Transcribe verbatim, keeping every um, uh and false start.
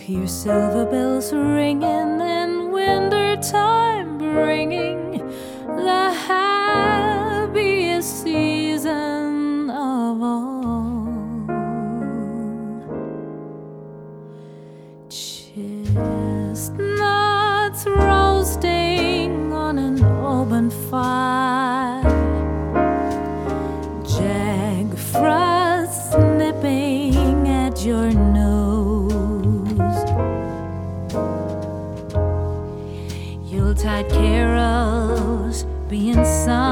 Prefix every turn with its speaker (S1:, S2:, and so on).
S1: Hear silver bells ringing in winter time, bringing the happiest season of all. Chestnuts roasting on an open fire, jag frost nipping at your nose, Yuletide carols being sung